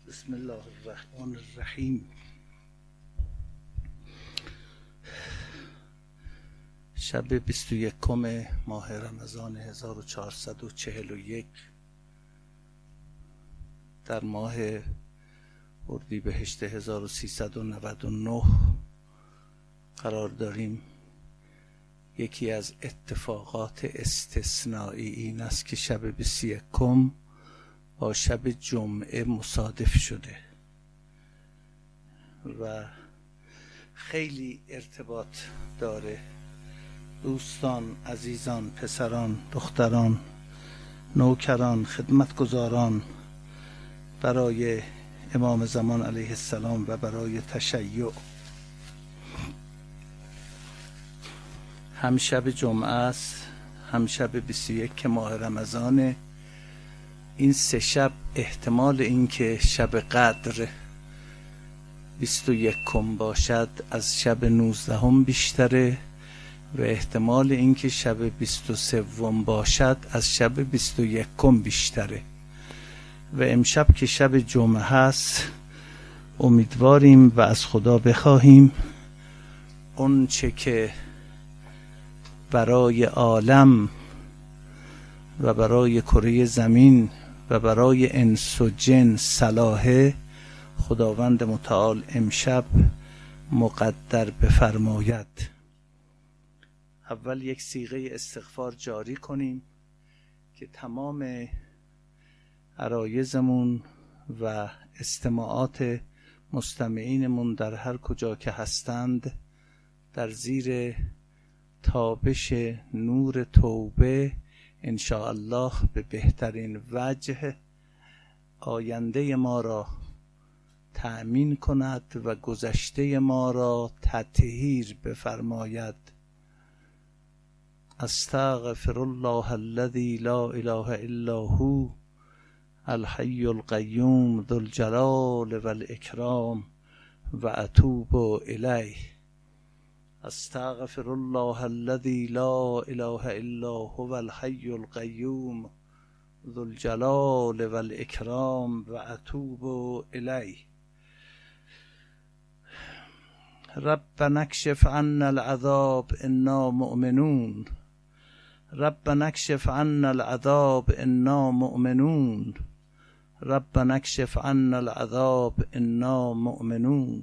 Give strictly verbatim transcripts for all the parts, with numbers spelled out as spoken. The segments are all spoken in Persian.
بسم الله الرحمن الرحیم. شب بیست و یکم ماه رمضان هزار و چهارصد و چهل و یک در ماه اردیبهشت هزار و سیصد و نود و نه قرار داریم. یکی از اتفاقات استثنایی این است که شب بیست و یکم با شب جمعه مصادف شده و خیلی ارتباط داره. دوستان، عزیزان، پسران، دختران، نوکران، خدمتگزاران برای امام زمان علیه السلام و برای تشیع هم شب جمعه است، هم شب بیست و یک ماه رمضانه. این سه شب احتمال اینکه شب قدر بیست و یکم باشد از شب نوزدهم بیشتره و احتمال اینکه شب بیست و سوم باشد از شب بیست و یکم بیشتره. و امشب که شب جمعه هست امیدواریم و از خدا بخواهیم اون چه که برای عالم و برای کره زمین و برای انس و جن صلاحه خداوند متعال امشب مقدر بفرماید. اول یک صیغه استغفار جاری کنیم که تمام عرایضمون و استماعات مستمعینمون در هر کجا که هستند در زیر تابش نور توبه ان شاء الله به بهترین وجه آینده ما را تأمین کند و گذشته ما را تطهیر بفرماید. استغفر الله الذی لا اله الا هو الحی القیوم ذو الجلال والاکرام و اتوب الیه. استغفر الله الذی لا اله الا هو الحی القیوم ذو الجلال والاکرام و اتوب الیه. ربنا اکشف عنا العذاب انا مؤمنون. ربنا اکشف عنا العذاب انا مؤمنون. ربنا اکشف عنا العذاب انا مؤمنون.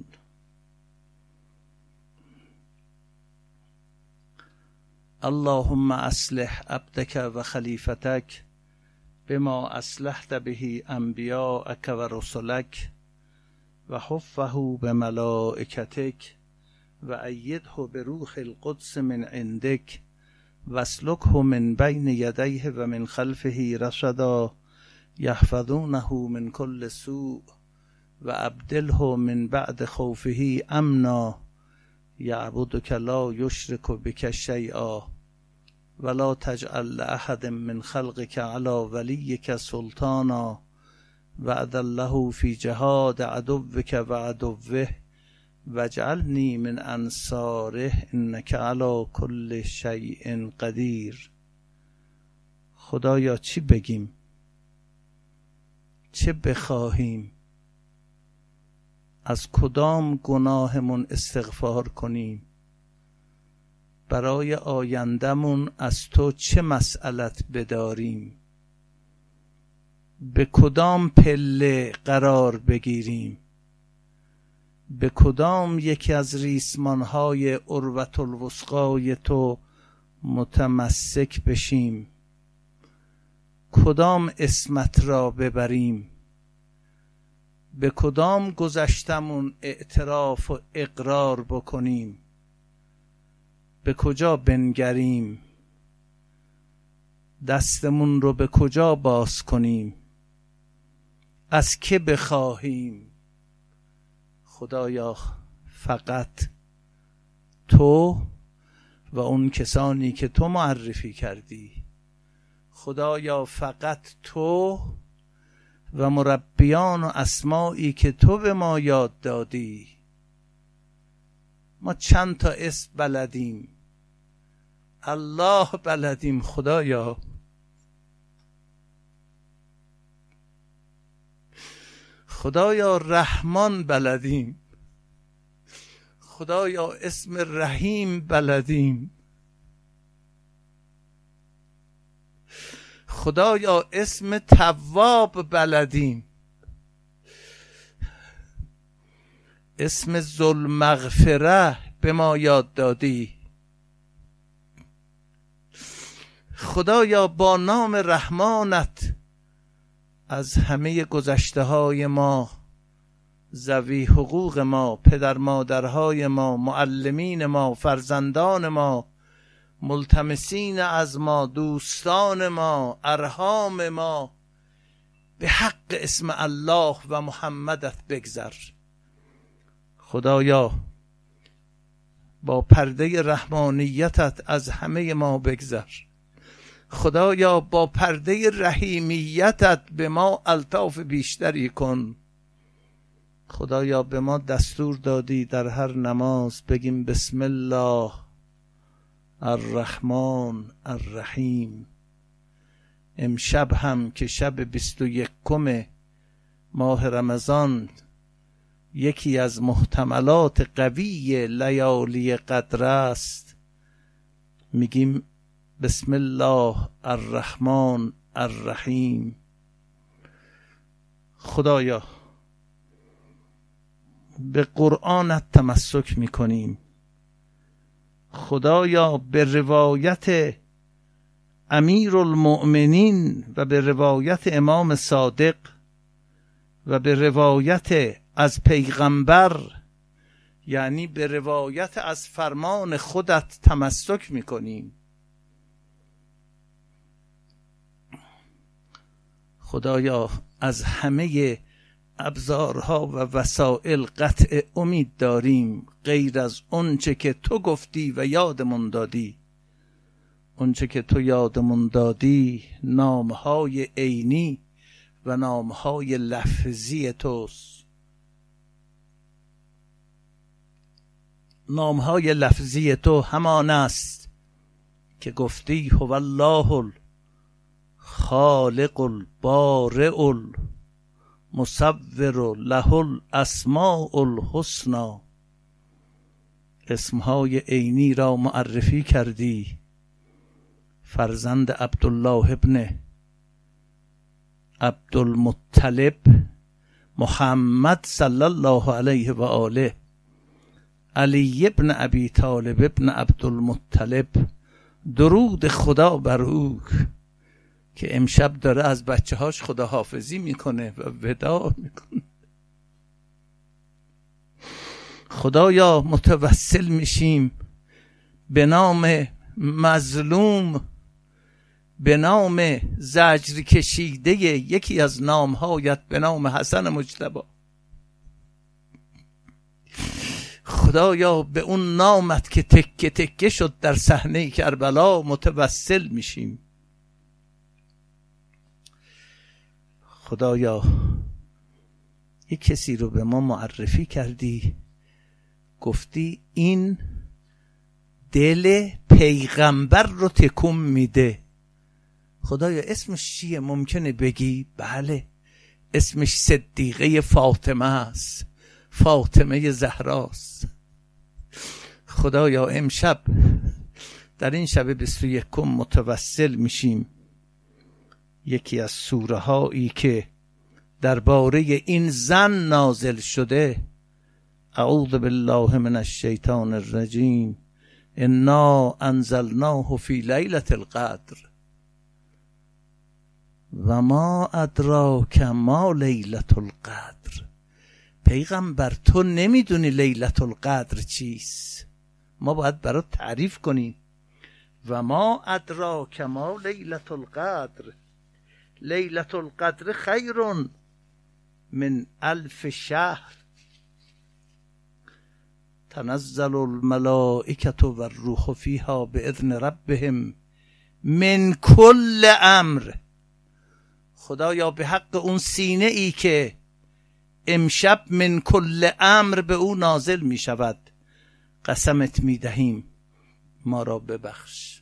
اللهم اصلح عبدك و خلیفتك بما اصلحت به انبیاءك و رسلك و حفه بملائکتك و ایده بروح القدس من عندك واسلکه من بین یدیه و من خلفه رشدا یحفظونه من کل سوء و ابدله من بعد خوفه امنا یعبدک لا یشرک بک شیئا ولا تجعل لأحد من خلقك على ولیک سلطانا واذله فی جهاد عدوک و عدوه واجعلنی من انصاره انک علی کل شیء قدیر. خدایا چی بگیم، چه بخواهیم، از کدام گناهمون استغفار کنیم، برای آیندمون از تو چه مسئلت بداریم، به کدام پله قرار بگیریم، به کدام یکی از ریسمانهای عروة الوثقای تو متمسک بشیم، کدام اسمت را ببریم، به کدام گذشتمون اعتراف و اقرار بکنیم، به کجا بنگریم، دستمون رو به کجا باز کنیم، از که بخواهیم. خدایا فقط تو و اون کسانی که تو معرفی کردی، خدایا فقط تو و مربیان و اسمایی که تو به ما یاد دادی. ما چند تا اسم بلدیم، الله بلدیم. خدایا خدایا رحمان بلدیم، خدایا اسم رحیم بلدیم، خدایا اسم تواب بلدیم، اسم ذوالمغفره به ما یاد دادی. خدایا با نام رحمانت از همه گذشته های ما، ذوی حقوق ما، پدر مادرهای ما، معلمین ما، فرزندان ما، ملتمسین از ما، دوستان ما، ارحام ما، به حق اسم الله و محمدت بگذر. خدایا با پرده رحمانیتت از همه ما بگذر. خدایا با پرده رحیمیتت به ما الطاف بیشتری کن. خدایا به ما دستور دادی در هر نماز بگیم بسم الله الرحمن الرحیم. امشب هم که شب بیست و یکم ماه رمضان یکی از محتملات قوی لیالی قدر است، میگیم بسم الله الرحمن الرحیم. خدایا به قرآنت تمسک میکنیم. خدایا به روایت امیر المؤمنین و به روایت امام صادق و به روایت از پیغمبر، یعنی به روایت از فرمان خودت تمسک میکنیم. خدایا از همه ابزارها و وسائل قطع امید داریم غیر از اونچه که تو گفتی و یادمون دادی. اونچه که تو یادمون دادی نامهای عینی و نامهای لفظی توست. نامهای لفظی تو همان است که گفتی هو الله الخالق البارئ المصور له الاسماء الحسنی. اسمهای عینی را معرفی کردی. فرزند عبدالله ابن عبدالمطلب محمد صلی الله علیه و آله، علی ابن ابی طالب ابن عبدالمطلب، درود خدا بر او که امشب داره از بچه هاش خداحافظی میکنه و وداع میکنه. خدایا متوسل میشیم به نام مظلوم، به نام زجر کشیده یکی از نامهایت به نام حسن مجتبی. خدایا به اون نامت که تکه تکه شد در صحنه کربلا متوسل میشیم. خدایا یک کسی رو به ما معرفی کردی، گفتی این دل پیغمبر رو تکون میده. خدایا اسمش چیه؟ ممکنه بگی؟ بله، اسمش صدیقه فاطمه است، فاطمه زهراست. خدایا امشب در این شب بیست و یکم متوسل میشیم یکی از سوره هایی که درباره این زن نازل شده، اعوذ بالله من الشیطان الرجیم، انا انزلناه فی لیلة القدر و ما ادراک ما لیلة القدر. پیغمبر تو نمیدونی لیلة القدر چیست، ما باید برات تعریف کنیم. و ما ادراک ما لیلة القدر، لیلة القدر خیر من الف شهر تنزل الملائکة و الروح فیها باذن ربهم من کل امر. خدایا به حق اون سینه ای که امشب من کل امر به او نازل می شود قسمت می دهیم، ما را ببخش،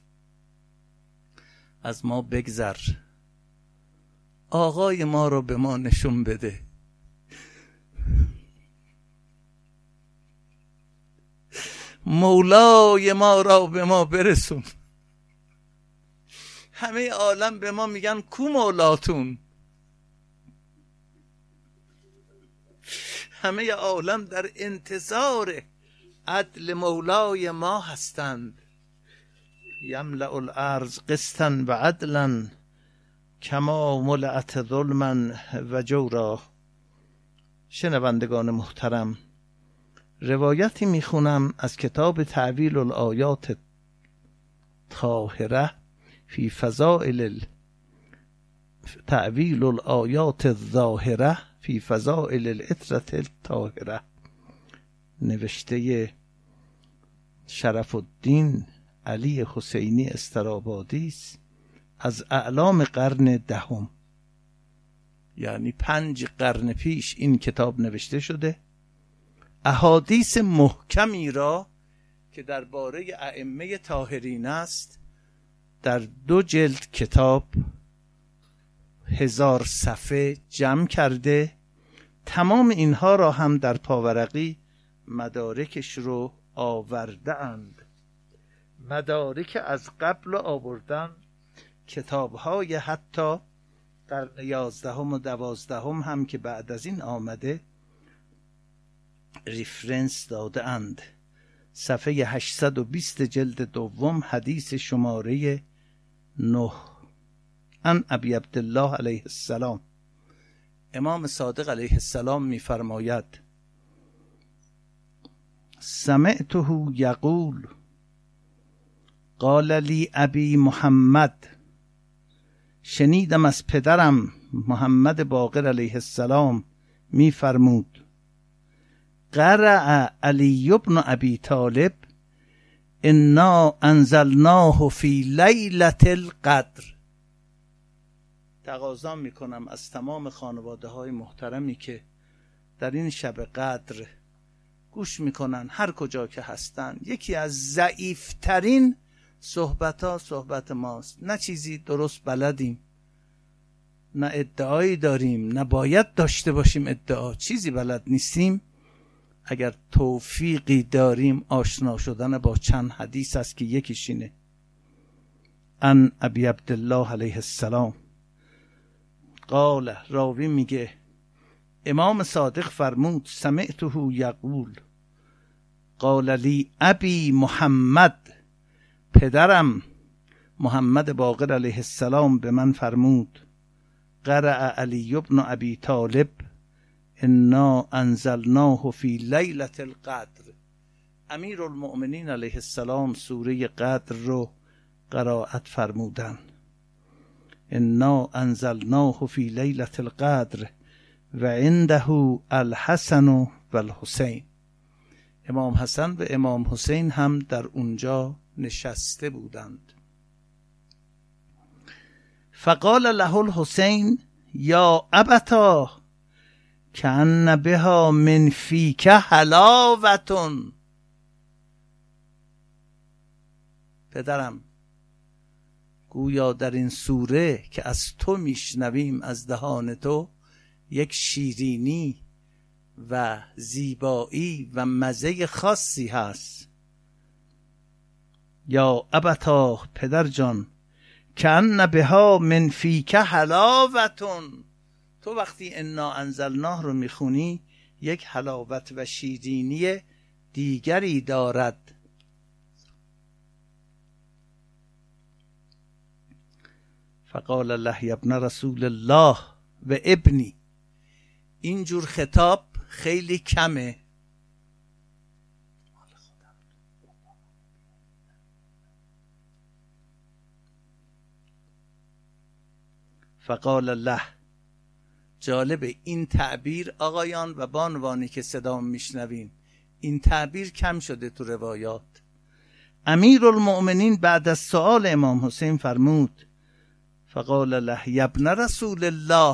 از ما بگذر، آقای ما را به ما نشون بده. مولای ما را به ما برسون. همه عالم به ما میگن کو مولاتون، همه عالم در انتظار عدل مولای ما هستند. یملأ الارض قسطا و عدلا کما ملأت ظلما و جورا. شنوندگان محترم، روایتی میخونم از کتاب تعویل الآیات طاهره فی فضائل ال... تعویل الآیات الظاهره فی فضائل العطرة الطاهره، نوشته شرف الدین علی حسینی استرابادی است، از اعلام قرن دهم، یعنی پنج قرن پیش این کتاب نوشته شده. احادیث محکمی را که درباره ائمه طاهرین است در دو جلد کتاب هزار صفحه جمع کرده. تمام اینها را هم در پاورقی مدارکش رو آورده اند. مدارک از قبل آوردن، کتاب‌های حتی در یازدهم و دوازدهم هم که بعد از این آمده ریفرنس داده اند. صفحه هشتصد و بیست جلد دوم حدیث شماره نه. ان ابی عبدالله علیه السلام، امام صادق علیه السلام می‌فرماید سمعته یقول قال لی ابی محمد، شنیدم از پدرم محمد باقر علیه السلام می‌فرمود قرأ علی بن ابی طالب انا انزلناه فی لیلة القدر. تقاضا میکنم از تمام خانواده های محترمی که در این شب قدر گوش میکنن، هر کجا که هستن، یکی از ضعیفترین صحبت ها صحبت ماست. نه چیزی درست بلدیم، نه ادعایی داریم، نه باید داشته باشیم ادعا، چیزی بلد نیستیم. اگر توفیقی داریم آشنا شدن با چند حدیث است که یکیش اینه. ان ابی عبدالله علیه السلام قال، راوی میگه امام صادق فرمود سمعته یقول قال لی ابی محمد، پدرم محمد باقر علیه السلام به من فرمود قرأ علی بن ابی طالب انا انزلناه فی لیلة القدر. امیر المؤمنین علیه السلام سوره قدر رو قرائت فرمودن. انا انزلناه فی لیلة القدر و عنده الحسن و الحسین. امام حسن و امام حسین هم در اونجا نشسته بودند. فقال له الحسین یا ابتا کأن بها من فیک حلاوتون. پدرم، گویا در این سوره که از تو میشنویم، از دهان تو، یک شیرینی و زیبایی و مزه خاصی هست. یا ابتا، پدر جان، کأن بها من فیک حلاوتون. تو وقتی انا انزلناه رو میخونی یک حلاوت و شیرینی دیگری دارد. فقال له یا ابن رسول الله و ابنی. اینجور خطاب خیلی کمه. فقال له، جالبه این تعبیر آقایان و بانوانی که صدا میشنوین، این تعبیر کم شده تو روایات. امیر المؤمنین بعد از سؤال امام حسین فرمود فقال له یا ابن رسول الله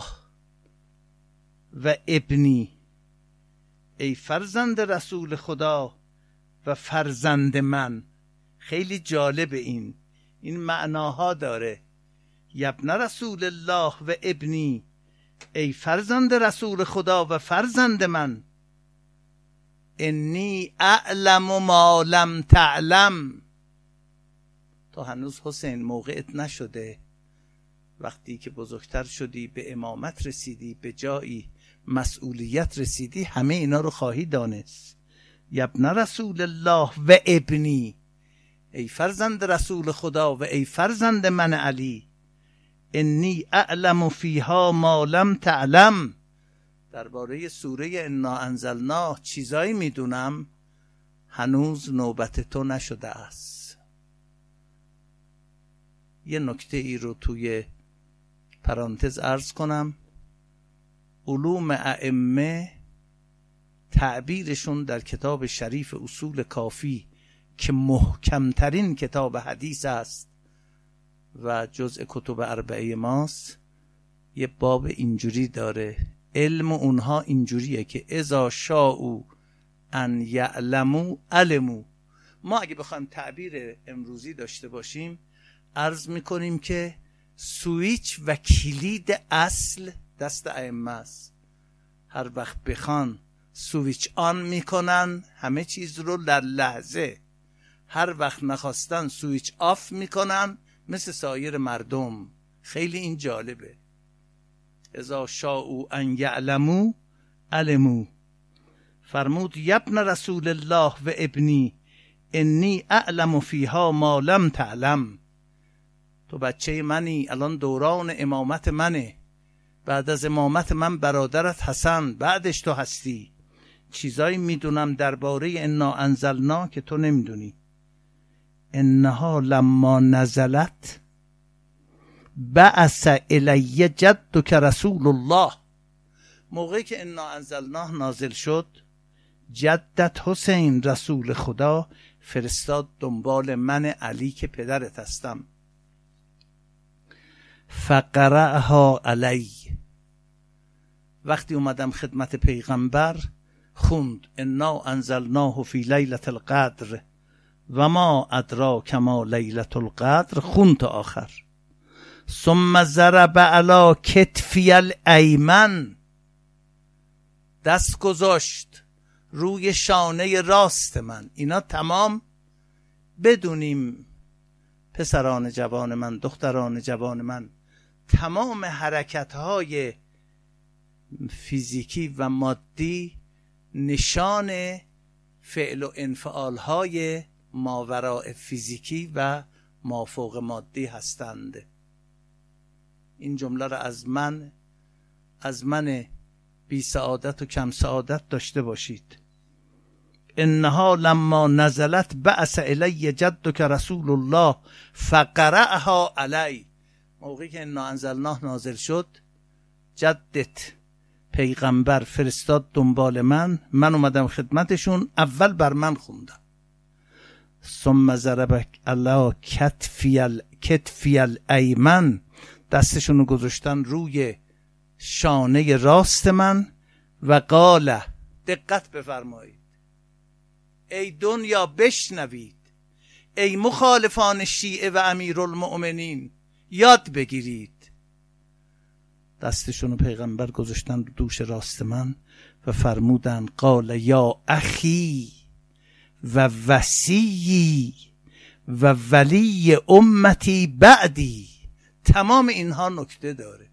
و ابنی، ای فرزند رسول خدا و فرزند من. خیلی جالبه، این این معناها داره. یا ابن رسول الله و ابنی، ای فرزند رسول خدا و فرزند من. انی اعلم ما لم تعلم. تو هنوز حسین موقعت نشده، وقتی که بزرگتر شدی، به امامت رسیدی، به جایی مسئولیت رسیدی، همه اینا رو خواهی دانست. یبن رسول الله و ابنی، ای فرزند رسول خدا و ای فرزند من علی، انی اعلم فیها ما لم تعلم. درباره سوره انا انزلناه چیزایی میدونم هنوز نوبت تو نشده است. یه نکته ای رو توی پرانتز عرض کنم. علوم ائمه تعبیرشون در کتاب شریف اصول کافی که محکمترین کتاب حدیث است و جزء کتب اربعه ماست، یه باب اینجوری داره. علم اونها اینجوریه که اذا شاءوا ان یعلموا علموا. ما اگه بخوایم تعبیر امروزی داشته باشیم عرض میکنیم که سویچ و کلید اصل دست ائمه است. هر وقت بخوان سویچ آن میکنن همه چیز رو در لحظه، هر وقت نخواستن سویچ آف میکنن مثل سایر مردم. خیلی این جالبه. اذا شاءوا ان یعلموا علموا. فرمود یبن رسول الله و ابنی انی اعلم فیها ما لم تعلم. تو بچه منی، الان دوران امامت منه، بعد از امامت من برادرت حسن، بعدش تو هستی. چیزایی میدونم درباره انا انزلنا که تو نمیدونی. انها لما نزلت بعث الی جدک رسول الله. موقعی که انا انزلناه نازل شد، جدت حسین رسول خدا فرستاد دنبال من علی که پدرت هستم. فقرأها علی. وقتی اومدم خدمت پیغمبر خوند انا انزلناه فی لیلة القدر و ما ادراک ما لیلة القدر، خوند تا آخر. ثم ضرب علی کتفی الایمن، دست گذاشت روی شانه راست من. اینا تمام بدونیم پسران جوان من، دختران جوان من، تمام حرکت‌های فیزیکی و مادی نشان فعل و انفعال‌های ماوراء فیزیکی و مافوق مادی هستند. این جمله را از من از من بی سعادت و کم سعادت داشته باشید. انها لما نزلت بعث الی جدک رسول الله فقرأها علی. موقعی که انا انزلناه نازل شد، جدت پیغمبر فرستاد دنبال من، من اومدم خدمتشون، اول بر من خوندم. ثم ضرب علی کتفی ال کتفی الایمن، دستشون رو گذاشتن روی شانه راست من و قال، دقت بفرمایید، ای دنیا بشنوید، ای مخالفان شیعه و امیرالمؤمنین یاد بگیرید. دستشون رو پیغمبر گذاشتن رو دوش راست من و فرمودن قال یا اخی و وصی و ولی امتی بعدی. تمام اینها نکته داره.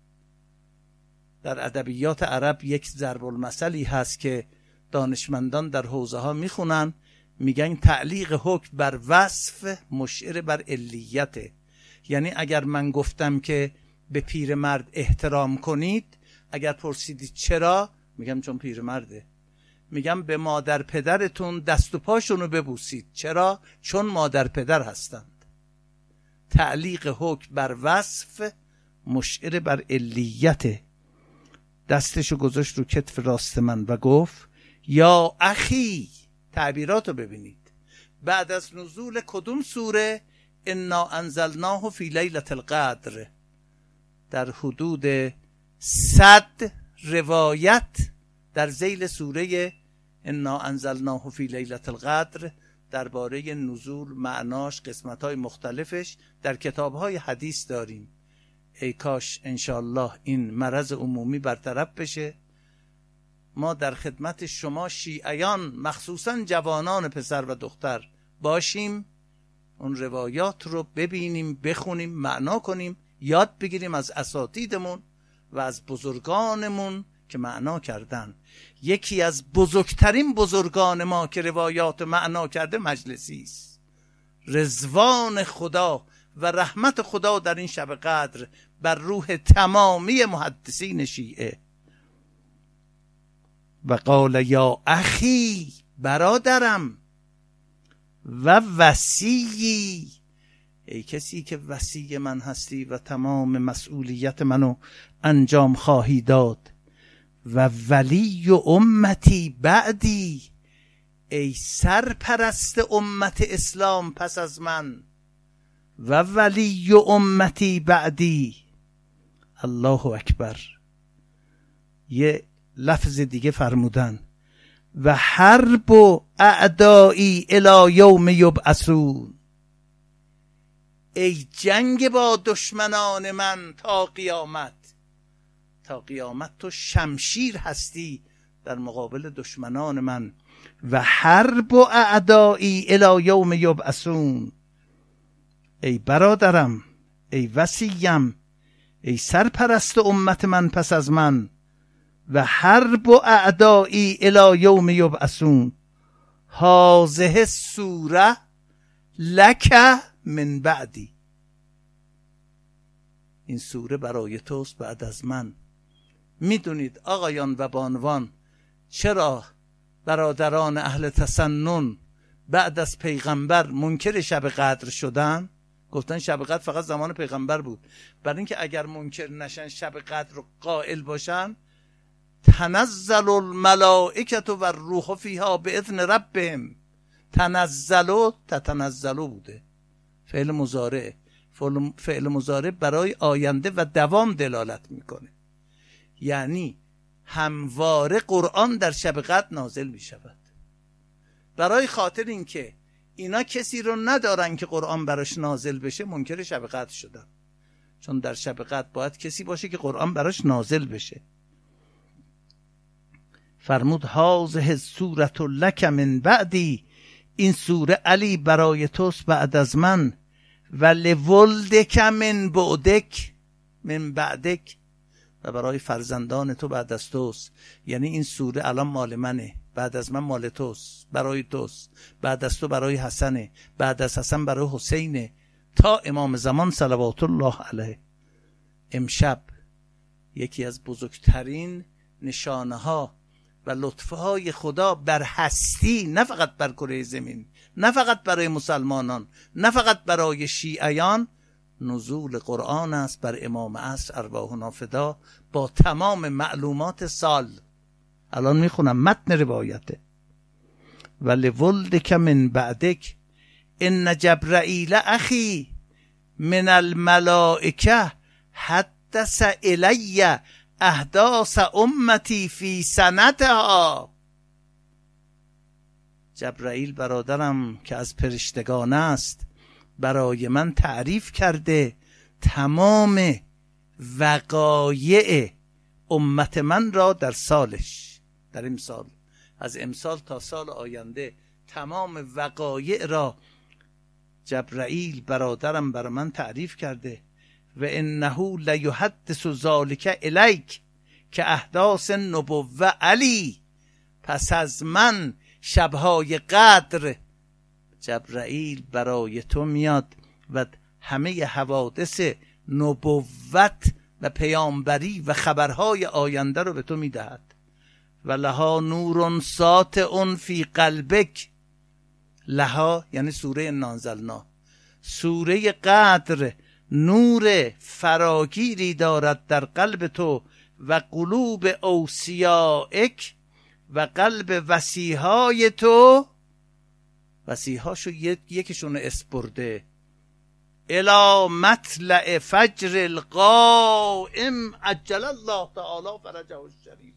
در ادبیات عرب یک ضرب المثلی هست که دانشمندان در حوزه ها میخونن، میگن تعلیق حکم بر وصف مشعر بر علیته. یعنی اگر من گفتم که به پیرمرد احترام کنید، اگر پرسیدید چرا، میگم چون پیرمرده. میگم به مادر پدرتون دست و پاشونو ببوسید. چرا؟ چون مادر پدر هستند. تعلیق حکم بر وصف مشعر بر علیته. دستشو گذاشت رو کتف راست من و گفت یا اخی. تعبیراتو ببینید. بعد از نزول کدوم سوره؟ انا انزلناه فی لیلة القدر. در حدود صد روایت در ذیل سوره انا انزلناه فی لیلة القدر درباره نزول، معناش، قسمت‌های مختلفش در کتاب‌های حدیث داریم. ای کاش انشاءالله این مرض عمومی برطرف بشه. ما در خدمت شما شیعیان، مخصوصا جوانان پسر و دختر باشیم، اون روایات رو ببینیم، بخونیم، معنا کنیم، یاد بگیریم از اساتیدمون و از بزرگانمون که معنا کردن. یکی از بزرگترین بزرگان ما که روایات معنا کرده مجلسی است. رضوان خدا و رحمت خدا در این شب قدر بر روح تمامی محدثین شیعه. و قال یا اخی، برادرم، و وصیی، ای کسی که وصی من هستی و تمام مسئولیت منو انجام خواهی داد. و ولی و امتی بعدی، ای سرپرست امت اسلام پس از من. و ولی و امتی بعدی. الله اکبر. یه لفظ دیگه فرمودن و حرب و اعدایی الی یوم یبعثون، ای جنگ با دشمنان من تا قیامت. تا قیامت تو شمشیر هستی در مقابل دشمنان من. و حرب و اعدایی الی یوم یبعثون، ای برادرم، ای وصیم، ای سرپرست امت من پس از من. و حرب و اعدایی الی یوم یبعثون، هذه سوره لک من بعدی. این سوره برای توست بعد از من. میدونید آقایان و بانوان چرا برادران اهل تسنن بعد از پیغمبر منکر شب قدر شدن؟ گفتن شب قدر فقط زمان پیغمبر بود. برای اینکه اگر منکر نشن، شب قدر رو قائل باشن، تنزل الملائکه و الروح فیها باذن ربهم. تنزلوا تتنزلوا بوده، فعل مضارع. فعل مضارع برای آینده و دوام دلالت میکنه، یعنی همواره قرآن در شب قدر نازل می شود. برای خاطر اینکه اینا کسی رو ندارن که قرآن براش نازل بشه، منکر شب قدر شدن. چون در شب قدر باید کسی باشه که قرآن براش نازل بشه. فرمود هذه سوره لک من بعدی، این سوره علی برای توست بعد از من. و لولدک من بعدک، من بعدک، و برای فرزندان تو بعد از توست. یعنی این سوره الان مال منه، بعد از من مال توست، برای توست، بعد از تو برای حسنه، بعد از حسن برای حسینه، تا امام زمان صلوات الله علیه. امشب یکی از بزرگترین نشانه ها و لطفه های خدا بر هستی، نه فقط بر کره زمین، نه فقط برای مسلمانان، نه فقط برای شیعیان، نزول قرآن است بر امام عصر ارواحنا فدا با تمام معلومات سال. الان میخونم متن روایته. ولولدک من بعدک ان جبرائیل اخی من الملائکه حدث الی احداث امتی فی سنتها. جبرائیل برادرم که از فرشتگان است برای من تعریف کرده تمام وقایع امت من را در سالش، در امسال، از امسال تا سال آینده تمام وقایع را جبرائیل برادرم برای من تعریف کرده. و انه لیحدث ذلک الیک که احداث نبوه علی. پس از من شبهای قدر جبرائیل برای تو میاد و همه حوادث نبوت و پیامبری و خبرهای آینده رو به تو میدهد. و لها نور ساطع فی قلبک. لها یعنی سوره نازلنا. سوره قدر نور فراگیری دارد در قلب تو و قلوب اوصیائک و قلب وصیهای تو. وصیهاشو یکیشون اسپرده. الی مطلع فجر القائم عجل الله تعالی فرجه الشریف.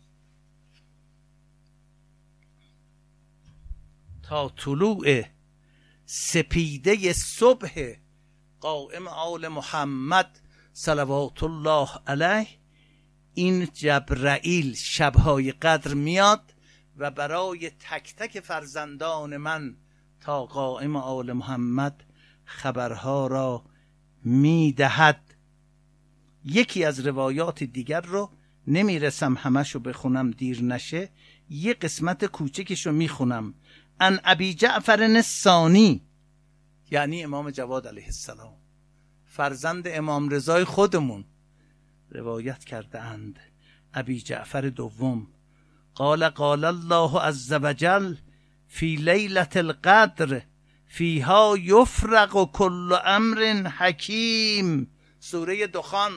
تا طلوع سپیده صبح قائم آل محمد صلوات الله علیه، این جبرائیل شبهای قدر میاد و برای تک تک فرزندان من تا قائم آل محمد خبرها را میدهد. یکی از روایات دیگر رو نمیرسم همشو بخونم دیر نشه، یه قسمت کوچکشو میخونم. ان ابی جعفر الثانی، یعنی امام جواد علیه السلام، فرزند امام رضای خودمون، روایت کرده اند. ابی جعفر دوم قال قال الله عز وجل فی لیلة القدر فیها یفرق کل امر حکیم. سوره دخان.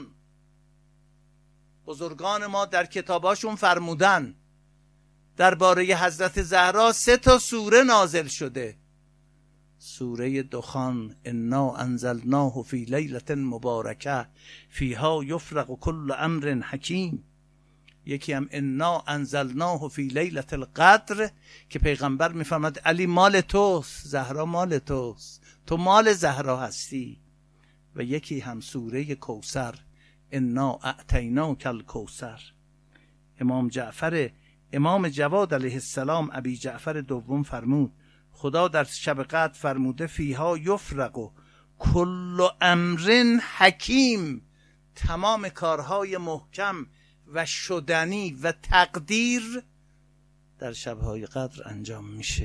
بزرگان ما در کتاباشون فرمودن درباره حضرت زهرا سه تا سوره نازل شده. سوره دخان انا انزلناه فی لیلة مبارکه فیها یفرق کل امر حکیم. یکی هم انا انزلناه فی لیلة القدر که پیغمبر میفرماد علی مال توست، زهرا مال توست، تو مال زهرا هستی. و یکی هم سوره کوثر انا اعطیناک الکوثر. امام جعفر امام جواد علیه السلام ابی جعفر دوم فرمود خدا در شب قدر فرموده فیها یفرق کل امر حکیم، تمام کارهای محکم و شدنی و تقدیر در شبهای قدر انجام میشه.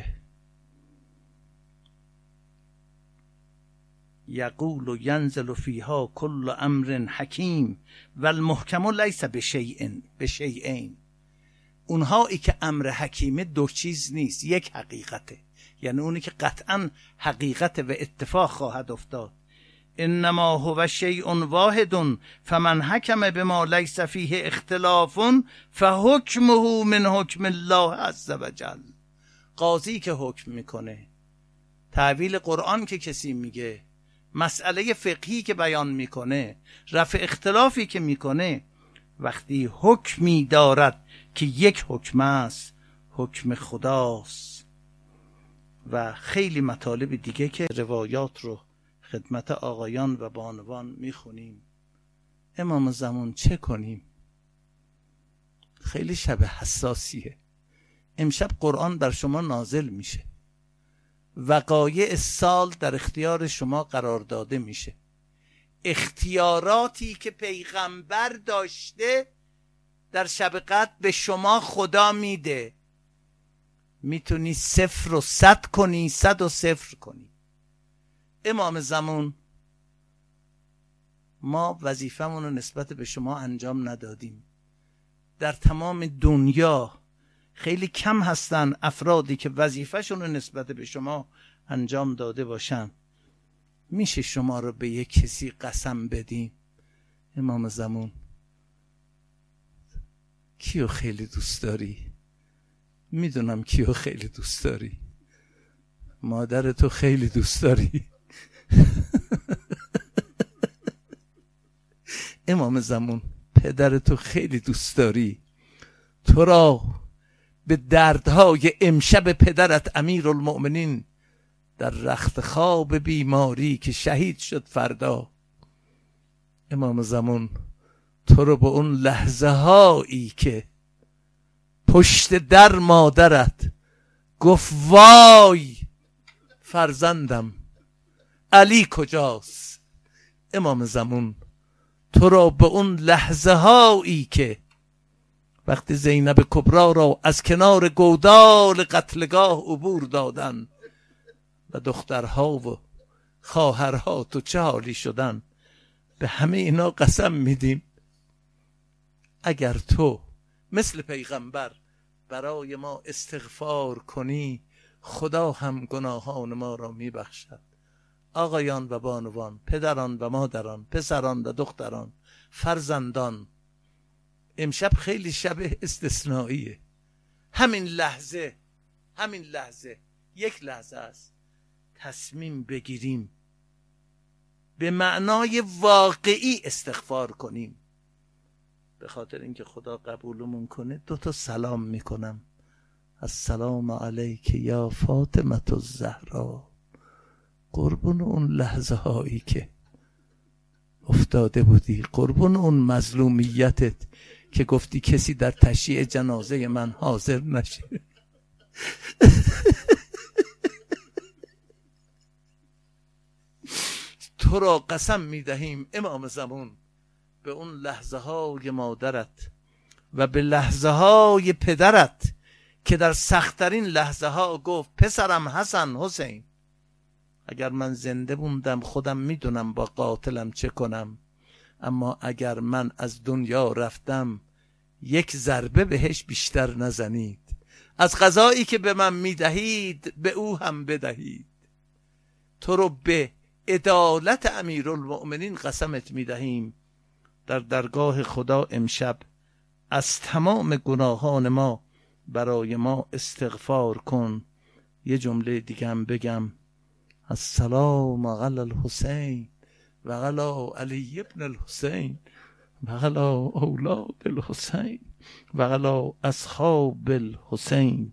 یقول و ینزل فیها کل امر حکیم و المحکم لیس بشیء بشیئین. اونهایی که امر حکیمه دو چیز نیست، یک حقیقته، یعنی اونی که قطعا حقیقت و اتفاق خواهد افتاد. انما هو شیء واحد فمن حکم بما لیس فیه اختلاف فحکمه من حکم الله عز وجل. قاضی که حکم میکنه، تعویل قرآن که کسی میگه، مسئله فقهی که بیان میکنه، رفع اختلافی که میکنه، وقتی حکمی دارد که یک حکم است، حکم خداست. و خیلی مطالب دیگه که روایات رو خدمت آقایان و بانوان میخونیم. امام زمان چه کنیم؟ خیلی شب حساسیه. امشب قرآن بر شما نازل میشه، وقایع سال در اختیار شما قرار داده میشه. اختیاراتی که پیغمبر داشته در شب قدر به شما خدا میده. میتونی صفر و صد کنی، صد و صفر کنی. امام زمان ما وظیفمون رو نسبت به شما انجام ندادیم. در تمام دنیا خیلی کم هستن افرادی که وظیفهشون رو نسبت به شما انجام داده باشن. میشه شما رو به یک کسی قسم بدیم؟ امام زمان کیو خیلی دوست داری؟ میدونم کیو خیلی دوست داری. مادر تو خیلی دوست داری. امام زمان پدر تو خیلی دوست داری. تو را به دردهای امشب پدرت امیرالمؤمنین در رخت خواب بیماری که شهید شد فردا، امام زمان تو رو به اون لحظه هایی که پشت در مادرت گفت وای فرزندم علی کجاست، امام زمان تو را به اون لحظه هایی که وقتی زینب کبرا را از کنار گودال قتلگاه عبور دادن و دخترها و خواهرها تو چه حالی شدن، به همه اینا قسم میدیم اگر تو مثل پیغمبر برای ما استغفار کنی خدا هم گناهان ما را میبخشد. آقایان و بانوان، پدران و مادران، پسران و دختران، فرزندان، امشب خیلی شب استثنائیه. همین لحظه همین لحظه یک لحظه است تصمیم بگیریم به معنای واقعی استغفار کنیم. به خاطر اینکه خدا قبولمون کنه دو تا سلام میکنم. السلام علیک یا فاطمه الزهرا. قربون اون لحظه هایی که افتاده بودی، قربون اون مظلومیتت که گفتی کسی در تشییع جنازه من حاضر نشه. تو را قسم میدهیم امام زمان به اون لحظه های مادرت و به لحظه های پدرت که در سخت‌ترین لحظه ها گفت پسرم حسن حسین، اگر من زنده بوندم خودم میدونم با قاتلم چه کنم، اما اگر من از دنیا رفتم یک ضربه بهش بیشتر نزنید، از قضایی که به من میدهید به او هم بدهید. تو رو به عدالت امیرالمؤمنین قسمت میدهیم، در درگاه خدا امشب از تمام گناهان ما برای ما استغفار کن. یه جمله دیگه هم بگم، السلام علی الحسین و علی علی ابن الحسین و علی اولاد الحسین و علی اصحاب الحسین.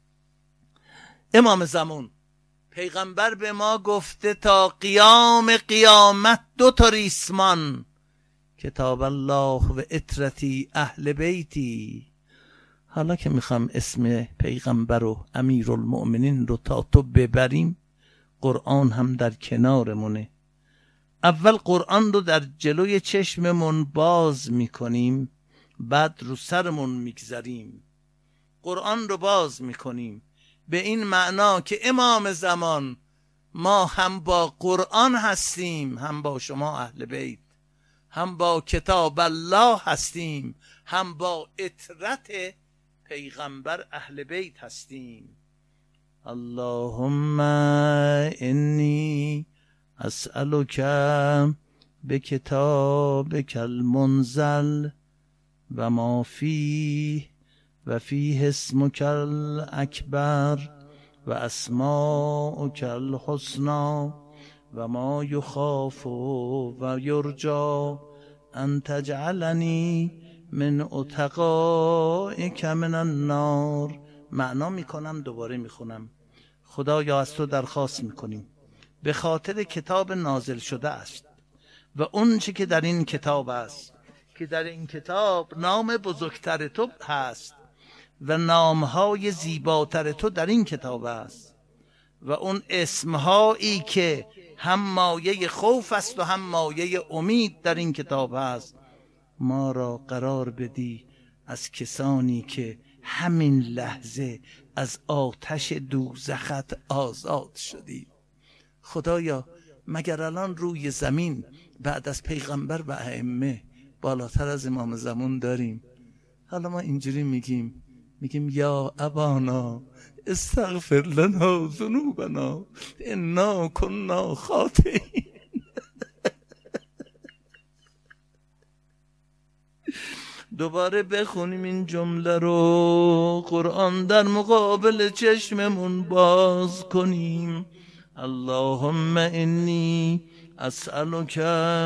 امام زمان پیغمبر به ما گفته تا قیام قیامت دو تا ریسمان، کتاب الله و اطرتی اهل بیتی. حالا که میخوام اسم پیغمبر و امیرالمؤمنین رو تا تو ببریم، قرآن هم در کنارمونه. اول قرآن رو در جلوی چشممون باز میکنیم، بعد رو سرمون میگذاریم. قرآن رو باز میکنیم به این معنا که امام زمان ما هم با قرآن هستیم، هم با شما اهل بیت، هم با کتاب الله هستیم، هم با اطرت پیغمبر اهل بیت هستیم. اللهم انی اسألک بکتابک المنزل و ما فیه و فیه اسمک الاکبر و اسماؤک الحسنی و ما یخاف و یرجا ان تجعلنی من اتقائک من النار. معنا میکنم، دوباره میخونم. خدایا از تو درخواست میکنیم به خاطر کتاب نازل شده است و اون چه که در این کتاب است، که در این کتاب نام بزرگتر تو هست و نامهای زیباتر تو در این کتاب است و اون اسمهایی که هم مایه خوف است و هم مایه امید در این کتاب است، ما را قرار بدی از کسانی که همین لحظه از آتش دوزخت آزاد شدی. خدایا مگر الان روی زمین بعد از پیغمبر و ائمه بالاتر از امام زمان داریم؟ حالا ما اینجوری میگیم، میگیم یا ابانا استغفر لنا ذنوبنا انا کنا خاطئین. دوباره بخونیم این جمله رو، قرآن در مقابل چشممون باز کنیم. اللهم انی اسألک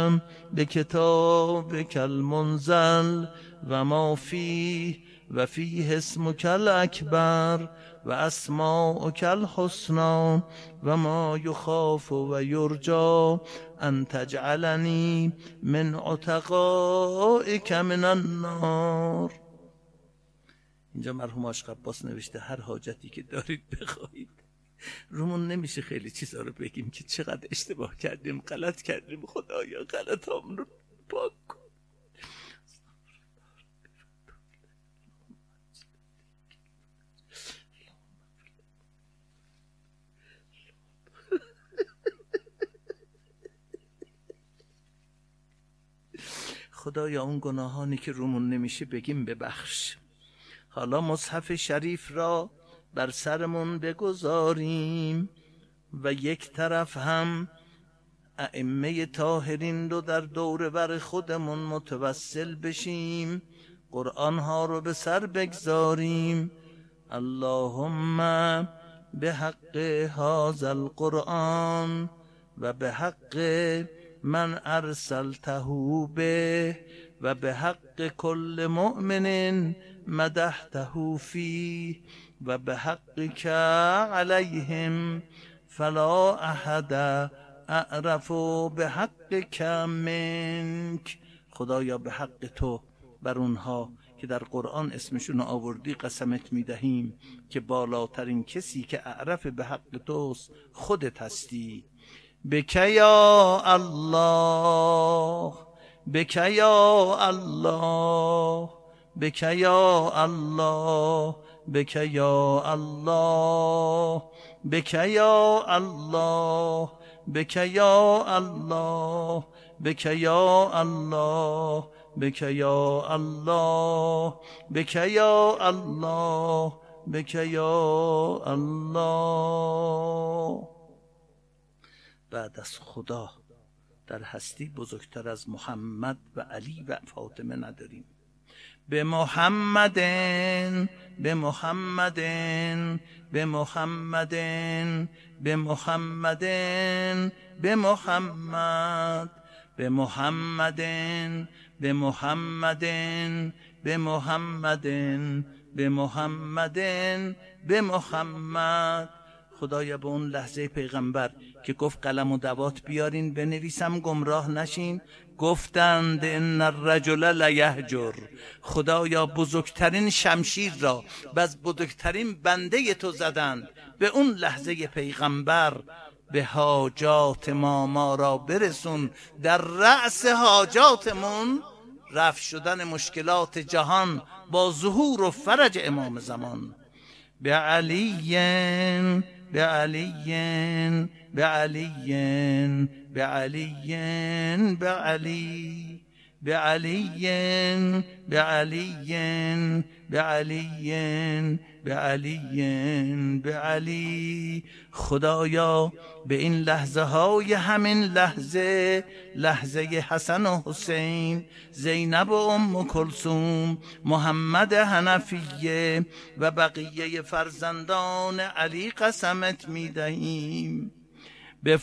بکتابک المنزل و ما فیه و فیه اسمک الاکبر و اسماؤک الحسنی و ما یخاف و یرجا ان تجعلنی من عتقائک من النار. اینجا مرحوم عاشق عباس نوشته هر حاجتی که دارید بخواهید. رومون نمیشه خیلی چیزا رو بگیم که چقدر اشتباه کردیم، غلط کردیم. خدایا غلطامون رو پاک کن. خدایا اون گناهانی که رومون نمیشه بگیم ببخش. حالا مصحف شریف را بر سرمون بگذاریم و یک طرف هم ائمه طاهرین رو در دور بر خودمون متوسل بشیم، قرآن ها رو به سر بگذاریم. اللهم به حق هذا القرآن و به حق من ارسلته به و به حق کل مؤمن مدحته فیه و به حق که علیهم فلا احد اعرف به حق که منک. خدایا به حق تو بر اونها که در قرآن اسمشون آوردی قسمت میدهیم که بالاترین کسی که اعرف به حق توست خودت هستی. بک یا الله، بک یا الله، بک یا الله، بک یا الله، بک یا الله، بک یا الله، بک یا الله، بک یا الله، بک یا الله، بک یا الله. بعد از خدا در هستی بزرگتر از محمد و علی و فاطمه نداریم. به محمدن، به محمدن، به محمدن، به محمدن، به محمد، به محمدن، به محمدن، به محمدن، به محمدن، به محمد. خدایا به اون لحظه پیغمبر که گفت قلم و دوات بیارین بنویسم گمراه نشین، گفتند ان الرجل لیهجر. خدایا بزرگترین شمشیر را باز بزرگترین بنده تو زدند. به اون لحظه پیغمبر به حاجات ما ما را برسون. در رأس حاجاتمون رفع شدن مشکلات جهان با ظهور و فرج امام زمان. به علی، به علی، به علی، به علی، به علی، به علی، به علی، به علی، به علی، به علی. خدایا به این لحظه های همین لحظه، لحظه حسن و حسین، زینب و ام کلثوم، محمد حنفیه و بقیه فرزندان علی قسمت میدهیم. به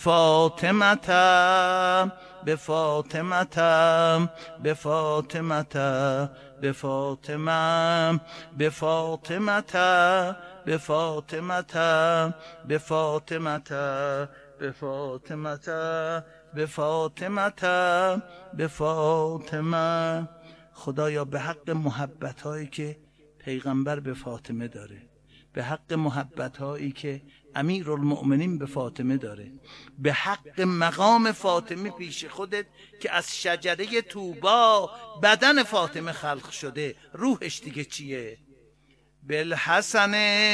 فاطمه، به فاطمه، به فاطمه، به فاطمه، به فاطمه، به فاطمه، به فاطمه، به فاطمه، به فاطمه، به فاطمه. خدایا به حق محبت هایی که پیغمبر به فاطمه داره، به حق محبت هایی که امیرالمؤمنین به فاطمه داره، به حق مقام فاطمه پیش خودت که از شجره طوبا بدن فاطمه خلق شده، روحش دیگه چیه؟ بالحسن،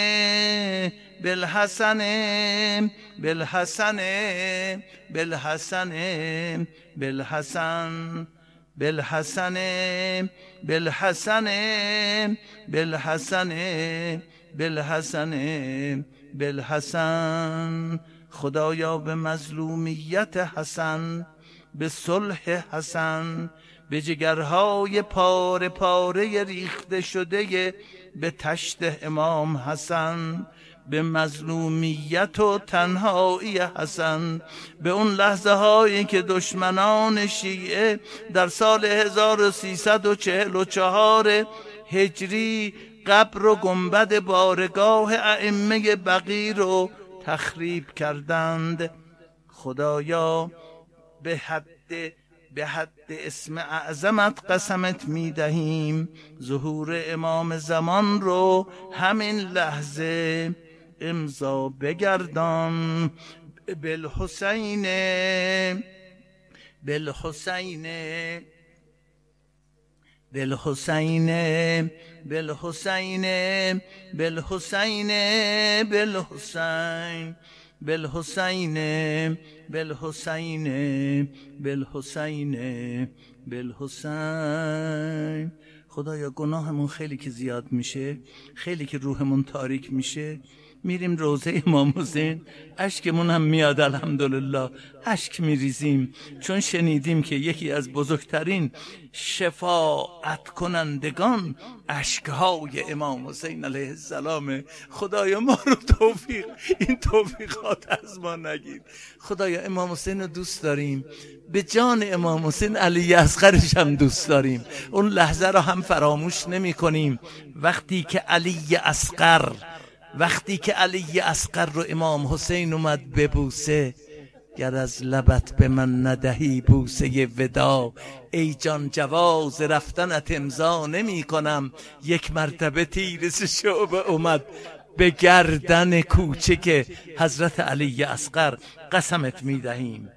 بالحسن، بالحسن، بالحسن، بالحسن، بالحسن، بالحسن، بالحسن، بالحسن، بالحسن. خدایا به مظلومیت حسن، به صلح حسن، به جگرهای پاره پاره ریخته شده به تشت امام حسن، به مظلومیت و تنهایی حسن، به اون لحظه هایی که دشمنان شیعه در سال هزار و سیصد و چهل و چهار هجری قبر و گنبد بارگاه ائمه بقی رو تخریب کردند. خدایا به حد به حد اسم اعظمت قسمت میدهیم ظهور امام زمان رو همین لحظه امضا بگردان. بالحسین، بالحسین، بالحسین، بالحسین، بالحسین، بالحسین، بالحسین، بالحسین، بالحسین، بالحسین. خدایا گناهمون خیلی که زیاد میشه، خیلی که روحمون تاریک میشه، میریم روضه امام حسین، اشکمون هم میاد الحمدلله، اشک میریزیم، چون شنیدیم که یکی از بزرگترین شفاعت کنندگان اشکهای امام حسین علیه السلام. خدایا ما رو توفیق این توفیقات از ما نگیر. خدایا امام حسین رو دوست داریم، به جان امام حسین علی اصغرش هم دوست داریم، اون لحظه رو هم فراموش نمی کنیم وقتی که علی اصغر وقتی که علی اصغر رو امام حسین اومد ببوسه، گر از لبت به من ندهی بوسه ودا، ای جان جواز رفتنت امضا نمی کنم. یک مرتبه تیر شعبه اومد به گردن کوچک حضرت علی اصغر، قسمت می دهیم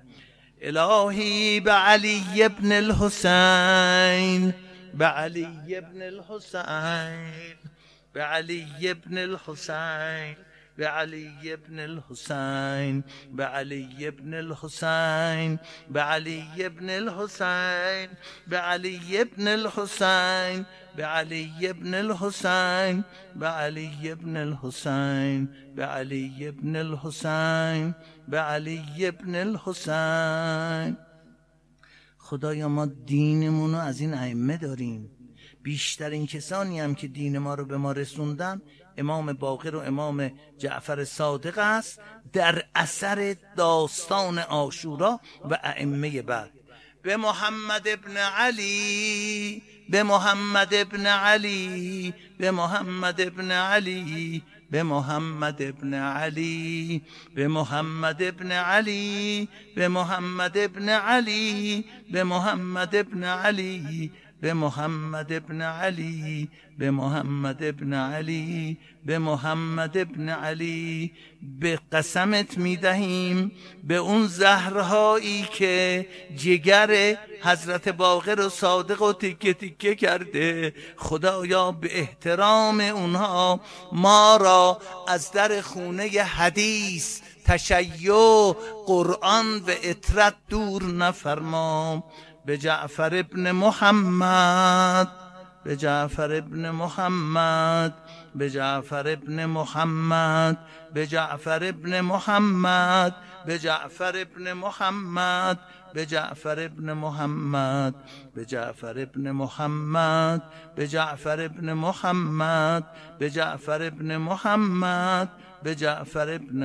الهی به علی ابن الحسین، به علی ابن الحسین، به علی ابن الحسین، به علی ابن الحسین، به علی ابن الحسین، به علی ابن الحسین، به علی ابن الحسین، به علی ابن الحسین، به علی ابن الحسین، به علی ابن الحسین، به علی ابن الحسین. خدایا ما دینمونو از این ائمه داریم. بیشترین کسانی هم که دین ما رو به ما رسوندن امام باقر و امام جعفر صادق است، در اثر داستان عاشورا و ائمه بعد. به محمد ابن علی، به محمد ابن علی، به محمد ابن علی، به محمد ابن علی، به محمد ابن علی، به محمد ابن علی، به محمد ابن علی، به محمد ابن علی، به محمد ابن علی، به محمد ابن علی. به قسمت میدهیم به اون زهرهایی که جگر حضرت باقر و صادق و تیکه تیکه کرده، خدایا به احترام اونها ما را از در خونه حدیث، تشیع، قرآن و اطرت دور نفرما. به جعفر ابن محمد، به جعفر ابن محمد، به جعفر ابن محمد، به جعفر ابن محمد، به جعفر ابن محمد، به جعفر ابن محمد، به جعفر ابن محمد، به جعفر ابن محمد، به جعفر ابن محمد، به جعفر ابن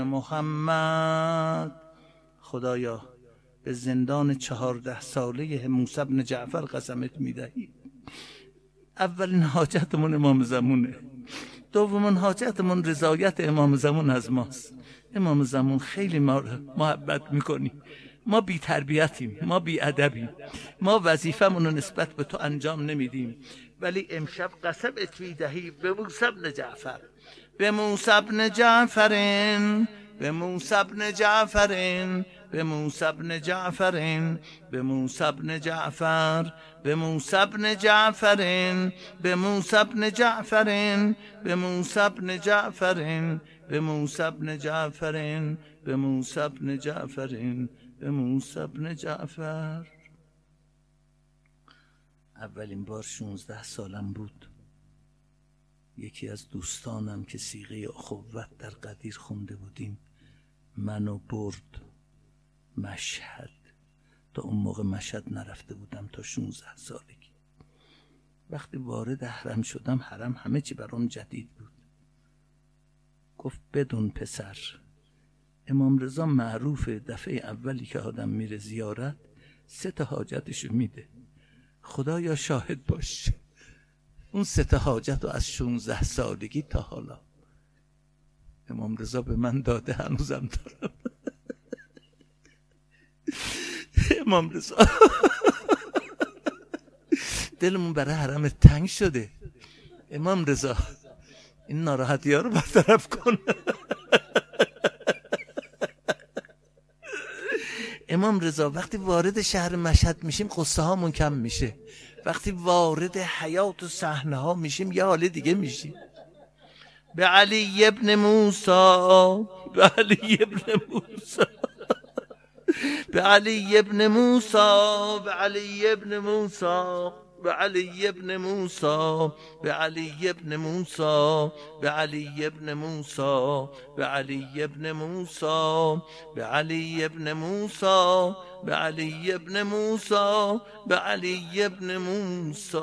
محمد. خدایا به زندان چهارده ساله موسی بن جعفر قسمت میدهی. اولین حاجتمون امام زمونه، دومین حاجتمون رضایت امام زمان از ماست. امام زمان خیلی ما محبت میکنی، ما بی تربیتیم، ما بی ادبیم، ما وظیفمون رو نسبت به تو انجام نمیدیم. ولی امشب قسمت میدهی به موسی بن جعفر، به موسی بن جعفرین، به موسی بن جعفرین، به موسی بن جعفرین، به موسی بن جعفر، به موسی بن جعفرین، به موسی بن جعفرین، به موسی بن جعفرین، به موسی بن جعفرین، به موسی بن جعفرین، به موسی بن جعفر. اولین بار شونزده سالم بود، یکی از دوستانم که صیغه اخوت در قدیر خونده بودیم منو برد مشهد. تا اون موقع مشهد نرفته بودم تا شونزده سالگی. وقتی وارد حرم شدم، حرم همه چی برام جدید بود. گفت بدون پسر، امام رضا معروفه دفعه اولی که آدم میره زیارت سه تا حاجتشو میده. خدایا شاهد باش، اون سه تا حاجت رو از شونزده سالگی تا حالا امام رضا به من داده، هنوزم دارم. امام رضا دلمون برای حرم تنگ شده. امام رضا این ناراحتی ها رو برطرف کن. امام رضا وقتی وارد شهر مشهد میشیم قصه هامون کم میشه، وقتی وارد حیات و صحنه ها میشیم یه حال دیگه میشیم. به علی ابن موسی، به علی ابن موسی، به علی ابن موسی، به علی ابن موسی، به علی ابن موسی، به علی ابن موسی، به علی ابن موسی، به علی ابن موسی، به علی ابن موسی، به علی ابن موسی، به علی ابن موسی.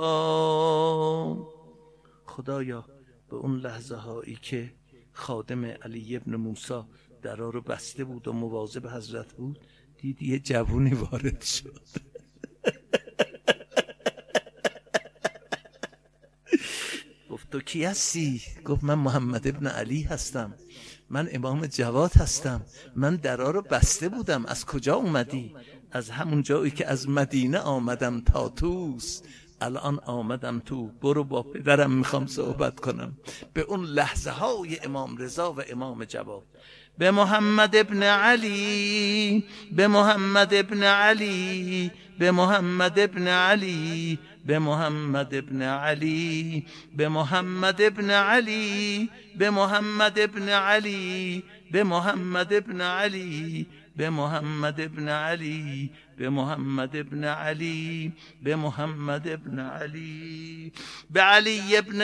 خدایا به اون لحظه هایی که خادم علی ابن موسی درا رو بسته بود و مواظب حضرت بود، دیدی یه جوونی وارد شد. گفت تو کی هستی؟ گفت من محمد ابن علی هستم، من امام جواد هستم، من درا رو بسته بودم. از کجا اومدی؟ از همون جایی که از مدینه آمدم تا توس، الان آمدم تو، برو با پدرم میخوام صحبت کنم. به اون لحظه های امام رضا و امام جواد. به محمد ابن علی، به محمد ابن علی، به محمد ابن علی، به محمد ابن علی، به محمد ابن علی، به محمد ابن علی، به محمد ابن علی، به محمد ابن علی، به محمد ابن علی، به محمد ابن علی، به علی ابن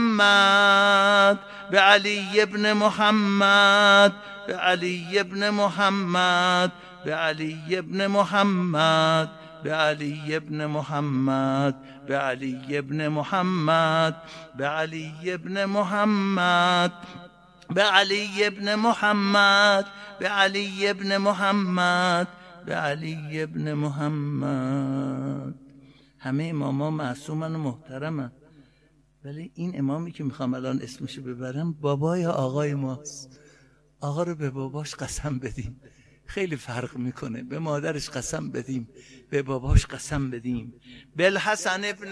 محمد، به علی ابن محمد، به علی ابن محمد، به علی ابن محمد، به علی ابن محمد، به علی ابن محمد، به علی ابن محمد، به علی ابن محمد، به علی ابن محمد، به علی ابن محمد. همه اماما معصومن و محترمن، ولی این امامی که میخوام الان اسمشو ببرم بابای آقای ماست. آقا رو به باباش قسم بدیم، خیلی فرق میکنه. به مادرش قسم بدیم، به باباش قسم بدیم. بالحسن ابن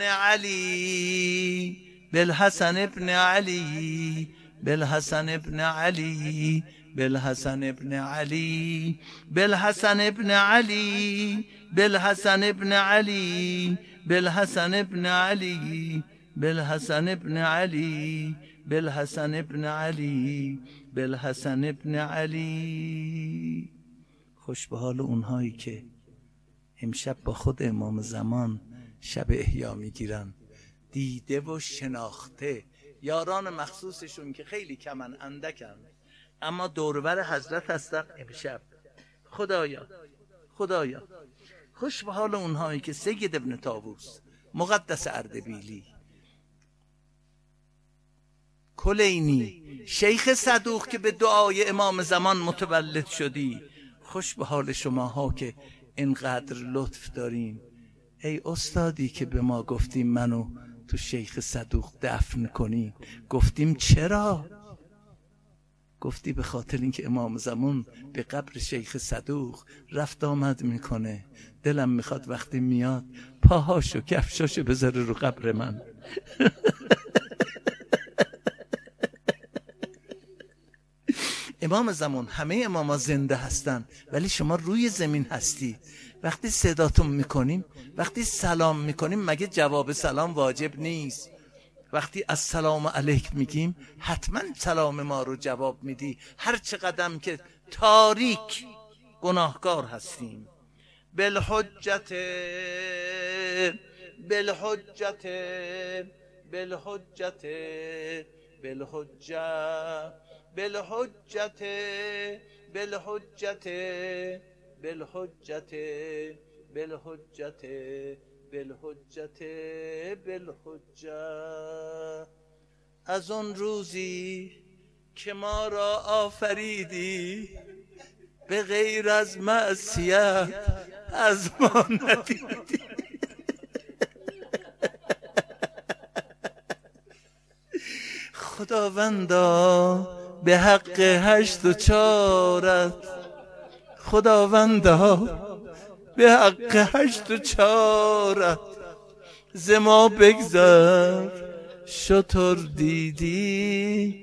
علی، بالحسن ابن علی، بالحسن ابن علی، بالحسن ابن علی، بالحسن ابن علی، بالحسن ابن علی، بالحسن ابن علی، بالحسن ابن علی، بالحسن ابن علی، بالحسن ابن علی. خوش به حال اونهایی که امشب با خود امام زمان شب احیا میگیرن، دیده و شناخته. یاران مخصوصشون که خیلی کمن، اندکن، اما دوربر حضرت هستن امشب. خدایا خدایا خوش به حال اونهایی که سید ابن طاووس، مقدس اردبیلی، کلینی، شیخ صدوق که به دعای امام زمان متولد شدی، خوش به حال شماها که اینقدر لطف دارین. ای استادی که به ما گفتیم منو تو شیخ صدوق دفن کنی. گفتیم چرا؟ گفتی به خاطر اینکه امام زمان به قبر شیخ صدوق رفت آمد میکنه، دلم میخواد وقتی میاد پاهاشو کفشاشو بذاره رو قبر من. امام زمان، همه اماما زنده هستن ولی شما روی زمین هستی. وقتی صداتون میکنیم، وقتی سلام میکنیم، مگه جواب سلام واجب نیست؟ وقتی السلام علیک میگیم حتما سلام ما رو جواب میدی، هر چه قدم که تاریک گناهکار هستیم. بالحجت، بالحجت، بالحجت، بالحجت، بالحجت، بالحجت، بالحجت، بالحجت، بالحجت، بالحجت. از اون روزی که ما را آفریدی به غیر از معصیت از ما ندیدی. خداوندا به حق هشت و چارت، خداوندا به حق هشت و چارت ز ما بگذر. شتر دیدی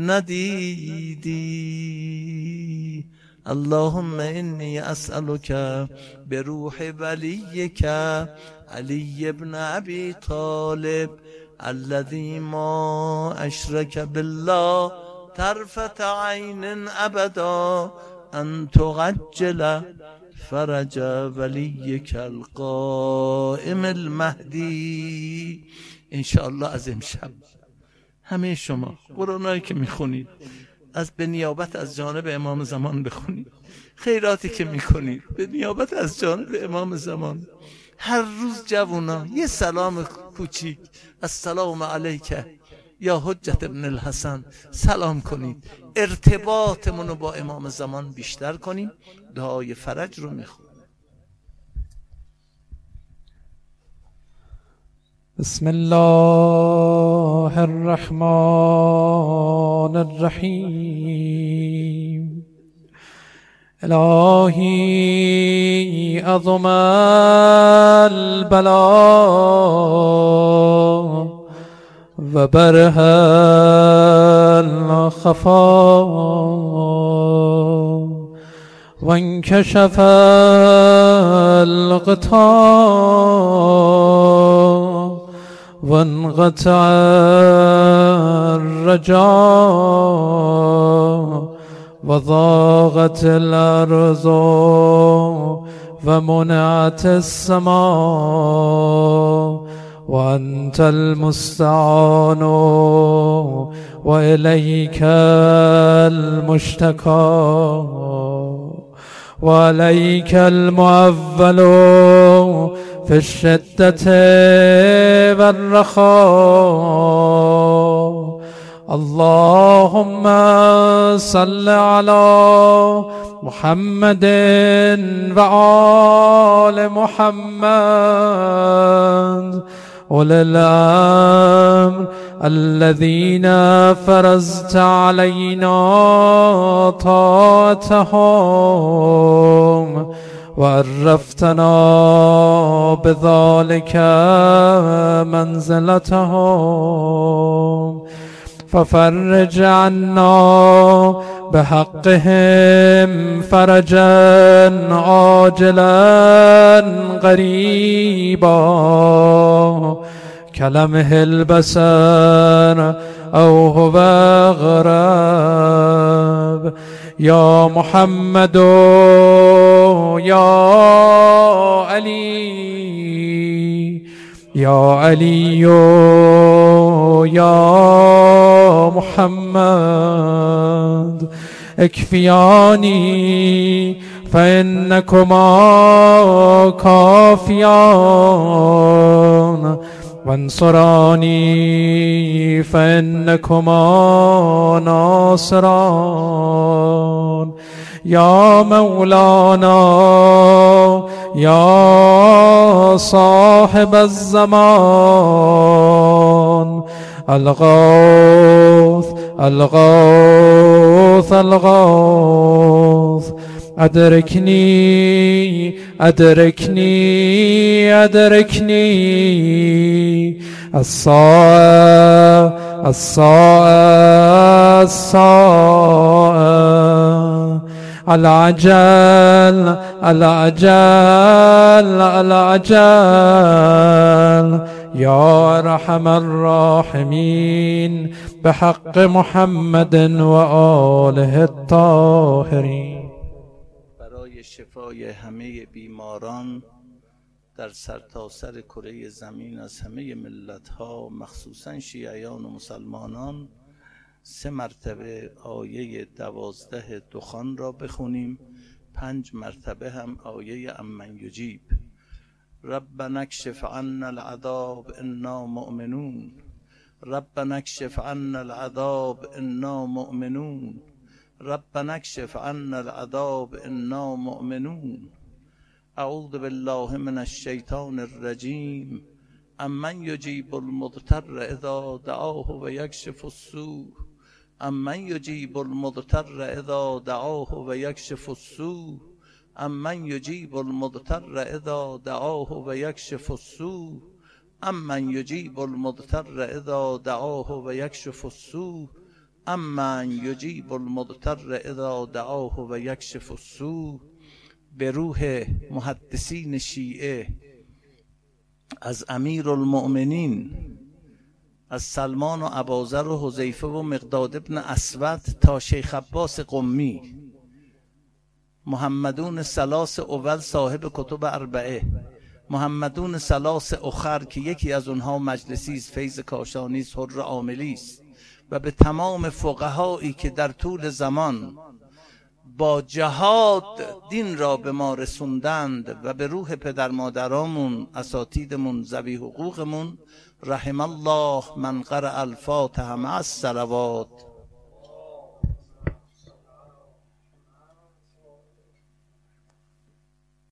ندیدی. اللهم انی اسألک به روح ولیک علی ابن ابی طالب الذی ما اشرک بالله طرفة عین ابدا ان تغجل فرج ولیک القائم المهدی. انشاءالله از امشب همه شما قرآنایی که میخونید از به نیابت از جانب امام زمان بخونید، خیراتی که میکنید به نیابت از جانب امام زمان. هر روز جوونا یه سلام کوچیک، السلام علیک یا حجت ابن الحسن سلام کنید، ارتباطمون رو با امام زمان بیشتر کنیم. دعای فرج رو میخونیم. بسم الله الرحمن الرحیم. الهی عظم البلاء و بره الخفا و انکشف الغطاء و انقطع الرجاء و ضاقت الارض و منعت السماء و انت المستعان و الیک المشتکى و علیک المعول فی الشدة والرخاء. اللهم صل على محمد و آل محمد أولي الأمر الذين فرضت علينا طاعتهم وعرفتنا بذلك منزلتهم، ففرج عنا بحقهم فرجا عاجلا قريبا كلمح البصر أو هو أغرب. يا محمد يا علي يا علي يا محمد اكفياني فإنكما كافيان وانصراني فإنكما ناصران. يا مولانا يا صاحب الزمان الغوث الغوث الغوث أدركني أدركني أدركني الساعة الساعة الساعة العجل العجل العجل. يا أرحم الراحمين بحق محمد وآله الطاهرين. برای شفای همه بیماران در سرتاسر کره زمین از همه ملت‌ها، مخصوصا شیعیان و مسلمانان، سه مرتبه آیه دوازده دخان را بخونیم، پنج مرتبه هم آیه امن یجیب. ربنا اکشف عنا العذاب انا مؤمنون، ربنا اکشف عنا العذاب انا مؤمنون، ربنا اکشف عنا العذاب انا مؤمنون. اعوذ بالله من الشیطان الرجیم. امن یجیب المضطر اذا دعاه و یکشف السوء، امن یجیب المضطر اذا دعاه و یکشف السوء، امن یجیب المضطر اذا دعاه و یکشف السوء، امن یجیب المضطر اذا دعاه و یکشف السوء، امن یجیب المضطر اذا دعاه و یکشف السوء. به روح محدثین شیعه از امیرالمؤمنین، از سلمان و ابوذر و حذیفه و مقداد ابن اسود تا شیخ عباس قمی، محمدون ثلاث اول صاحب کتب اربعه، محمدون ثلاث اخر که یکی از اونها مجلسی است، فیض کاشانی است، حر عاملی است، و به تمام فقهایی که در طول زمان با جهاد دین را به ما رسوندند و به روح پدر مادرامون، اساتیدمون، ذوی حقوقمون، رحم الله من قرأ الفاتحه مع الصلوات.